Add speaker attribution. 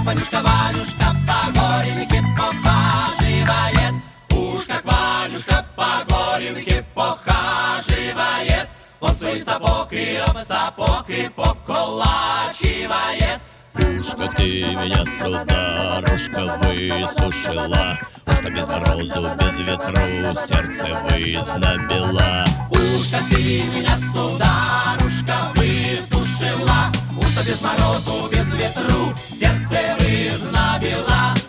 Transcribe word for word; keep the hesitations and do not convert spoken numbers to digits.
Speaker 1: Ванюшка, Ванюшка по горенке похаживает. Уж как Ванюшка по горенке похаживает. Он свои сапоги об сапог и поколачивает.
Speaker 2: Уж как ты меня, сударушка, высушила, уж что без морозу, без ветру сердце вызнобила.
Speaker 1: Уж как ты меня, сударушка, высушила, уж что без морозу, без ветру сердце вызнобила.